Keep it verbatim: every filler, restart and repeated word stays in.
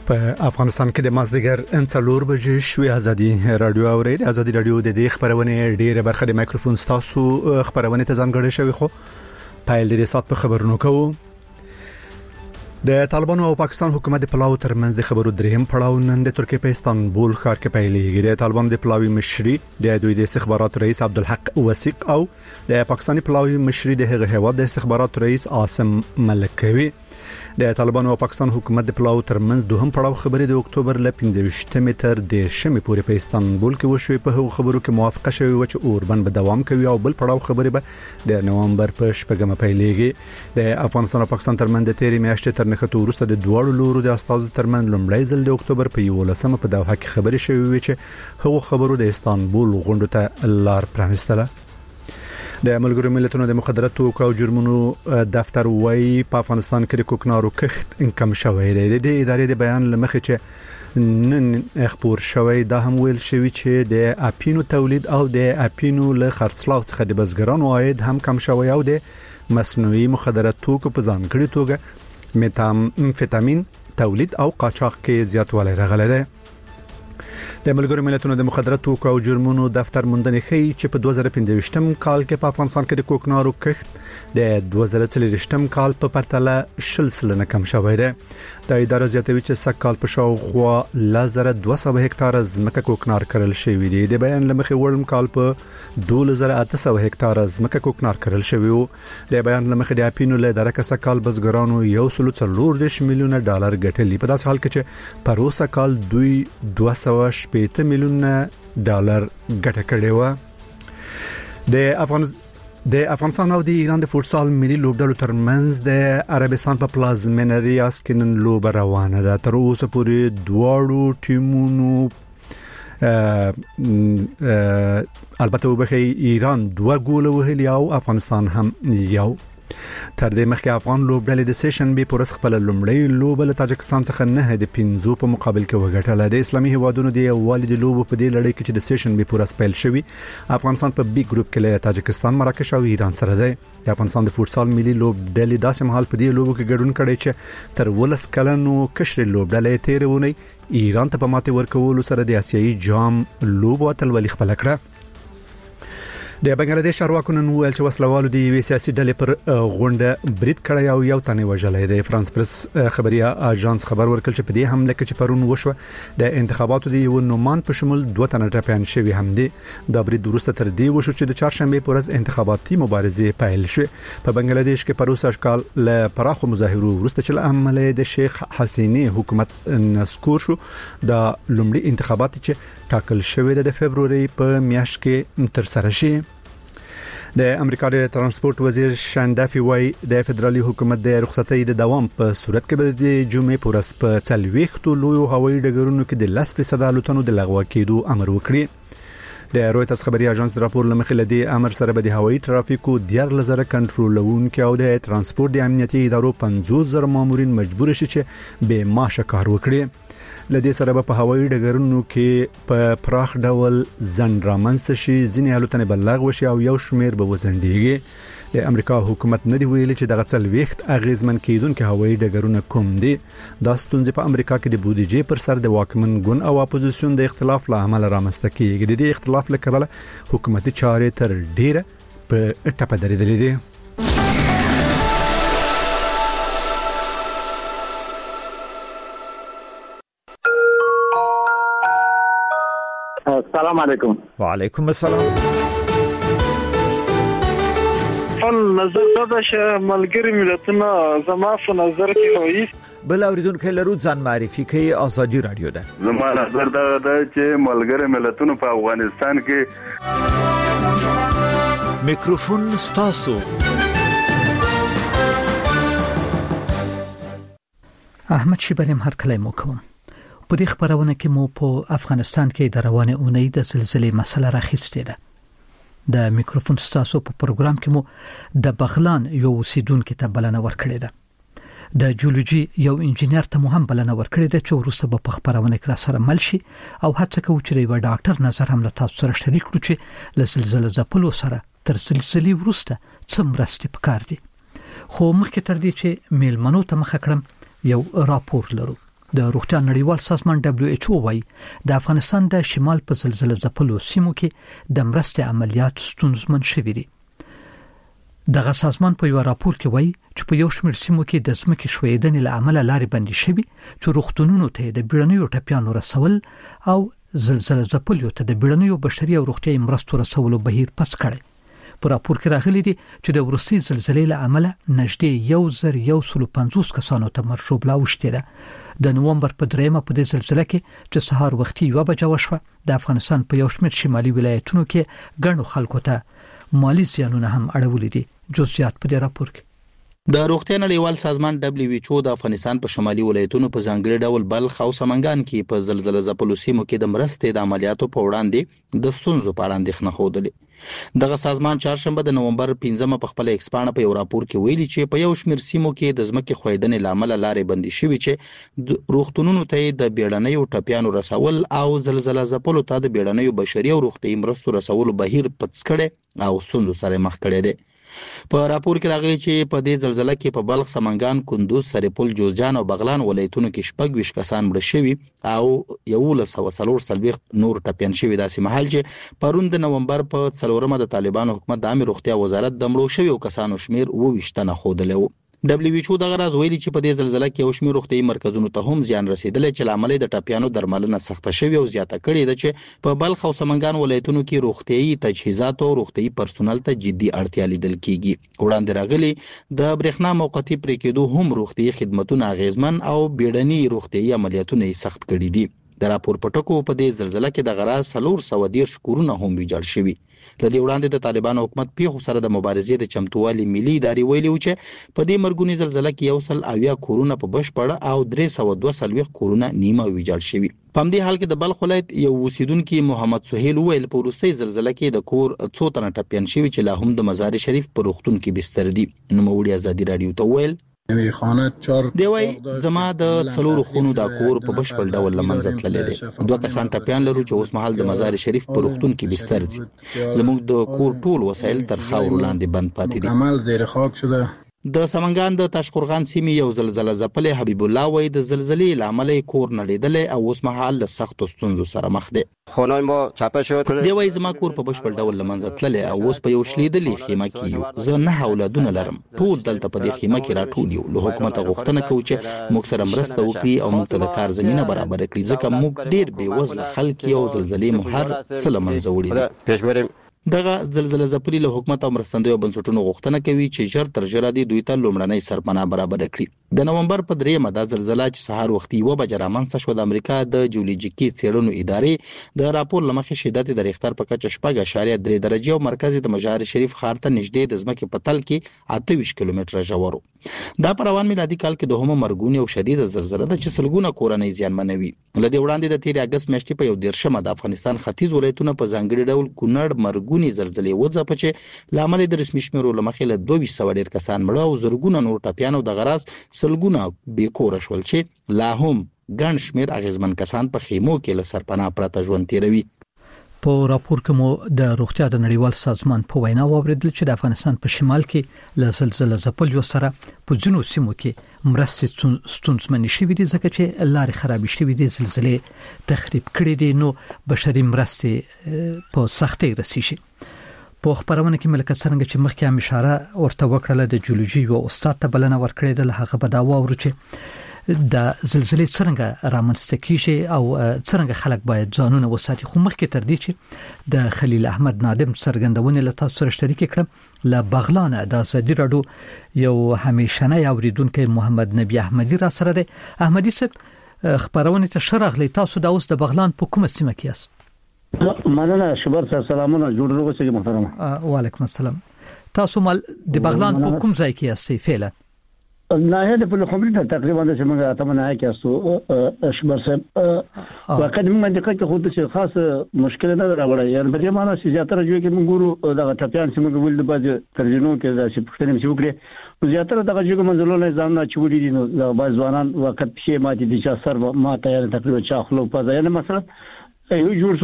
په افغانستان کې د مازدیګر انڅلور بجې شوې ازادي رادیو اورید ازادي رادیو د دې خبرونه ډیره برخه د مایکروفون تاسو خبرونه ته ځانګړې شوی خو پایل د سات په خبرونو کوو. د طالبانو او پاکستان حکومت د پلاو ترمنځ د خبرو دریم پړاو نن د ترکیه په استانبول ښار کې پیلېږي. د طالبانو د پلاوی مشري د دوی د استخبارات رئیس عبدالحق وثیق او د پاکستاني پلاوی مشري د هغه هیواد د استخبارات رئیس عاصم ملکوي. د طالبانو او پاکستان حکومت د پلاو ترمنځ دوهم پړاو خبرې د اکتوبر ل پنځه متر د شمې پورې په استانبول کې وشوي. په هغو خبرو کې موافقه شوې و چې اوربند به دوام کوي او بل پړاو خبرې به د نوامبر په شپږمه پیلېږي. د افغانستان او پاکستان ترمنځ د تیرې میاشتې تر نښته وروسته د دوه لورو د استازو ترمنځ لومړی ځل د اکتوبر په یولسمه په دوحه کې خبرې شوې وې چې هغو خبرو د استانبول غونډو ته لار پرانیستله. د ملګرو ملتونو د مخدرات توکو او جرمونو دفتر وايي په افغانستان کې د کوکنارو کښت کم شوی دی. د ادارې د بیان لمخې چې نن خبر شوی دا هم ویل شوی چې د اپینو تولید او د اپینو له خرڅلاو څخه د بزګرانو عاید هم کم شوی او د مصنوعي مخدرات توکو په ځانګړي توګه میتامفیتامین تولید او قاچاق کې زیاتوالی راغلی دی. د ملګرو ملتونو د مخدرات توکو او جرمونو دفتر موندنې ښیي چې په دوه زره پنځه کال کې په افغانستان کې د کوکنارو کښت د دوه زره څلور کال په پرتله شل سلنه کم شوی دی. د ادارې زیاتوي چې سږ کال په شاوخوا لزر دوه سوه هکتار ځمکه کوکنار کرل شوی دی. د بیان لمخې وړم کال په دوه زره اته سوه هکتار ځمکه کوکنار کرل شوی وو. د بیان لمخې د اپینو له ادارې کسه کال بزګرانو یو سل څلور میلیونه ډالر ګټلی. په داسې حال کې چې پروسه کال دوی دوه سوه شپږ میلیونه ډالر ګټه کړې و. د افغانستان د افغانستان او د ایران د فوتسال ملي لوبډلو ترمنځ د عربستان په پلازمینه ریاض کې نن لوبه روانه ده. تر اوسه پورې دواړو ټیمونو البته وبخي ایران دوه ګول وهلي او افغانستان هم یو. تر دې مخکې افغان لوبډلې د سیشن بي پورس خپل لومړی لوبه له تاجکستان څخه نه د پنځو په مقابل کې وګټله. د اسلامي هیوادونو د والد لوبو په دې لړۍ کې چې د سیشن بي پورس پیل شوی افغانستان په بي ګروپ کې له تاجکستان، مراکش او ایران سره دی. د افغانستان د فوتسال ملي لوبډلې داسې مهال په دې لوبو کې ګډون کړی چې تر ولس کلنو کشر لوبډلې تیرونه ایران ته په ماته ورکولو سره د آسیایي جام لوبو اتلولي خپل کړه. د بنگلاديش چارواکو نن ویل چې وسلوالو د یوې سیاسي ډلې پر غونډه برید کړی او یو تنه وژلی دی. فرانس پریس خبري اژانس خبر ورکړ چې په دې حمله کې چې پرون وشوه د انتخاباتو د یو نومان په شمول دوه تنه ټپيان شوي هم دي. دا برید وروسته تر دې وشو چې د چهارشنبه پر ورځ انتخاباتي مبارزه پیل شوه. په بنگلاديش کې پروسه اشکال له پراخو مظاهرو وروسته چې عمله د شیخ حسینی حکومت نسکور شو. دا لومړي انتخابات چې ټاکل شوی د فبرवरी په میاشت کې تر سره شي. د امریکا د ترانسپورت وزیر شاندافي وای د فدرالي حکومت د رخصتۍ د دوام په صورت کې به د جمعې پر ورځ په څلويختو لویو هوایي ډګرونو کې د لس فیصد الوتنو د لغوه کېدو امر وکړي. د رويټرز خبري اژانس د راپور لمخې لدی امر سره به د هوایي ټرافیکو ډیر لزر کنټرولونکو او د ترانسپورت د امنیتي ادارو پنځوس زره مامورین مجبور شي چې به معاش کار وکړي. لدې سره په هوایي ډګرونو کې په پراخ ډول ځنډ رامنځته شي، ځینې الوتنې بلغ وشي او یو شمیر به وزندېږي. د امریکا حکومت نه دی ویلي چې دغه څلويخت اغیزمن کیدونکو هوایي ډګرونه کوم دي. دا ستونزې په امریکا کې د بودیجې پر سر د واکمن ګوند او اپوزیسیون د اختلاف له امله رامنځته کیږي. د دې اختلاف له کبله حکومتي چارې تر ډیره په ټپه درېدلې دي. السلام علیکم. وعلیکم السلام. فن نظر دا چې ملګری ملتونه زما په نظر کې هوایي بل اوریدونکو لرو ځان معرفي کوي. ازادي رادیو ده. زما نظر دا ده چې ملګری ملتونه په افغانستان کې میکروفون ستاسو. احمد شیبانیم هر کله مو کوم. په دې خبرونه کې مو په افغانستان کې د روانه اونۍ د زلزلې مسله راخیستې ده. د میکروفون ستاسو په پروګرام کې مو د بغلان یو اوسیدونکو ته بلنه ورکړې ده. د جیولوژي یو انجنیر ته مو هم بلنه ورکړې ده چې وروسته په خبرونه کې را سره مل شي او هڅه کوي چې یو ډاکټر نظر هم له تاسو سره شریک کړو چې له زلزلې ځپلو سره تر زلزلې وروسته څه مرستې پکار دي. خو مخکې تر دې چې میلمنو ته مخه کړم یو راپور لرو. د روغتیا نړیوال سازمان دبليو ایچ او وايي د افغانستان د شمال په زلزلې ځپلو سیمو کې د مرستې عملیات ستونزمن شوي دي. دغه سازمان په یو راپور کې وایي چې په یو شمېر سیمو کې د ځمکې ښویېدنې له امله لارې بندي شوي چې روغتونونو ته د بیړنیو ټپیانو رسول او زلزلې ځپلو ته د بیړنیو بشري او روغتیايي مرستو رسولو بهیر پس کړي. په راپور کې راغلي دي چې د ورستي زلزلې له امله نږدې یو زر یو سل پنځوس کسانو ته مرشوب لا وشته ده. د نومبر په دریمه په دې زلزلې کې چې سهار وختي یو بجه وشوه د افغانستان په یو شمېر شمالي ولایتونو کې ګڼو خلکو ته مالی زیانونه هم اړولې دي. جزئیات په دې راپور کې د روغتیا نړیوال سازمان دبليو ایچ او د افغانستان په شمالي ولایتونو په ځانګړي ډول بلخ او سمنګان کې په زلزلې ځپلو سیمو کې د مرستې د عملیاتو په وړاندې د ستونزو په اړه اندېښنه خوده. دغه سازمان چهارشنبه د نومبر پنځمه په خپل ایکسپانه په یو راپور کې ویلي چې په یو شمېر سیمو کې د ځمکې ښویېدنې له امله لارې بندي شوي چې د روغتونونو ته د بیړنیو ټپیانو رسول او زلزلې ځپلو ته د بیړنیو بشري او روغتیايي مرستو رسولو بهیر پڅ کړي او ستونزو سره مخ کړي دي. په راپور کې راغلي چې په دې زلزلې کې په بلخ، سمنګان، کندوز، سرپل، جوزجان او بغلان ولایتونو کې شپږ ویشت کسان مړه شوي او یولس سوه څلور څلوېښت نور ټپیان شوي. داسې مهال چې پرون د نومبر په څلورمه د طالبانو حکومت د عامه روغتیا وزارت د مړو شویو کسانو شمیر اووه ویشت تنه ښودلی و. دبليو ایچ او دغه راز ویلي چې په دې زلزلې کې یو شمېر روغتیايي مرکزونو ته هم زیان رسیدلی چې له امله د ټپیانو درملنه سخته شوې او زیاته کړې ده چې په بلخ او سمنګان ولایتونو کې روغتیايي تجهیزات او روغتیايي پرسونل ته جدي اړتیا لیدل کیږي. وړاندې راغلي د برېښنا موقتي پرې کېدو هم روغتیايي خدمتونه اغیزمن او بیړني روغتیايي عملیاتونه یې سخت کړي دي. د راپور په ټکو په دې زلزلې کې د غراز څلور سوه دېرش کورونه هم ویجاړ شوي. له دې وړاندې د طالبانو حکومت پیښو سره د مبارزې د چمتووالي ملي ادارې ویلي و چې په دې مرګوني زلزلې کې یو سل اویا کورونه په بشپړه او درې سوه دوه څلوېښت کورونه نیمه ویجاړ شوي. په همدې حال کې د بلخ ولایت یو اوسیدونکي محمد سهیل وویل په وروستۍ زلزلې کې د کور څو تنه ټپیان شوي چې لا هم د مزار شریف په روغتون کې بستر دي. نوموړي ازادي راډیو ته وویل دی وای زما د څلورو خونو د کور په بشپړ ډول لمنځه تللی دی. دوه کسان ټپیان لرو چې اوس مهال د مزار شریف په روغتون کې بستر دي. زموږ د کور ټول وسایل تر خاورو لاندې بند پاتې دي. عمل زیر خاک شده. د سمنګان د تاشقرغان سیمې یو زلزلې ځپلې حبیب الله وای د زلزلې له امله کور نړېدلی او اوس مهال له سختو ستونزو سره مخ دی. خونه ما چاپه شد. دی وای زما کور په بشپړ ډول لمنځه تللی او اوس په یو شلیدلې خیمه کې یو. زه نه اولادونه لرم، ټول دلته په دې خیمه کې راټول یو. له حکومته غوښتنه کوو چې موږ سره مرسته وکړي او موږ ته د کار زمینه برابر کړي ځکه موږ ډیر بې وزله خلک یو. زلزلې مو هر څه له منځه وړي دي. پیش بریم دغه زلزلې ځپلي له حکومت او مرستندویو بنسټونو غوښتنه کوي چې ژر تر ژره دې دوی ته لومړنۍ سرپناه برابر کړي. د نومبر په دریمه دا زلزلې چې سهار وختي یوه بجه رامنځته شوه د امریکا د جیولوجیکي څېړنو ادارې د راپور له مخې شدت د ریختر په کچه شپږ اعشاریه درې درجې او مرکز د مزار شریف ښار ته نږدې د ځمکې په تل کې اته ویشت کیلومتره ژور. دا په روان میلادي کال کې دوهمه مرګونې او شدیده زلزلې ده چې سلګونه کورنۍ زیانمنوي. له دې وړاندې د تېرې اګست میاشتې په یو دېرشمه د افغانستان ختیځ ولایتونه په ځانګړي ډول کونړ مرګونې زلزلې وځپه چې له امله د رسمي شمېرو له مخې له دوه ویشت سوه ډېر کسان مړه او زرګونه نور ټپیان او د غراز سلګونه بې کوره شول چې لا هم ګڼ شمېر اغېزمن کسان په خیمو کې له سرپناه پرته ژوند تېروي. په راپور کې مو د روغتیا د نړیوال سازمان په وینا واوریدل چې د افغانستان په شمال کې له زلزلې ځپلو سره په ځینو سیمو کې مرستې ستونزمنې شوې دي ځکه چې لارې خرابې شوې دي، زلزلې تخریب کړي دي، نو بشري مرستې په سختۍ رسیږي. په خبرونه کې ملک څنګه چې مخکې هم اشاره ورته وکړه د جیولوژي او استاد ته بلنه ورکړې ده، هغه په دا واورو چې د زلزلې څنګه رامنځته کیږي او څنګه خلک باید ځانونه وساتي. خو مخکې تر دې چې د خلیل احمد نادم څرګندونه له تاسو سره شریک کړم له بغلان د ازادي راډیو یو همیشنه اوریدونکو محمد نبی احمدی را سره دی. احمدی صاحب خبرونه ته شرغلی تاسو د اوس د بغلان په کومه سیمه کې یاست؟ مننه شبر سره سلامونه جوړ روغسه محترم. وعلیکم السلام. تاسو مال د بغلان په کوم ځای کې یاستئ فعلا؟ نه هدا په خبرې تقریبا د څنګه اتمه نه کې اسو شبر صاحب وقد موږ د کله خو د خاص مشکل نه راوړی یعنی په دې معنی چې زیاتره جو کې موږ ګورو د ټپیان چې موږ ول د باز ترجمه کې د چې پښتنې مې وکړي زیاتره دغه جو منځلونه نظام نه چوړي دي نو د باز ځوانان وخت شي ماتې دي چې سر ما ته تقریبا چا خلو په ځای نه مثلا یو جوړ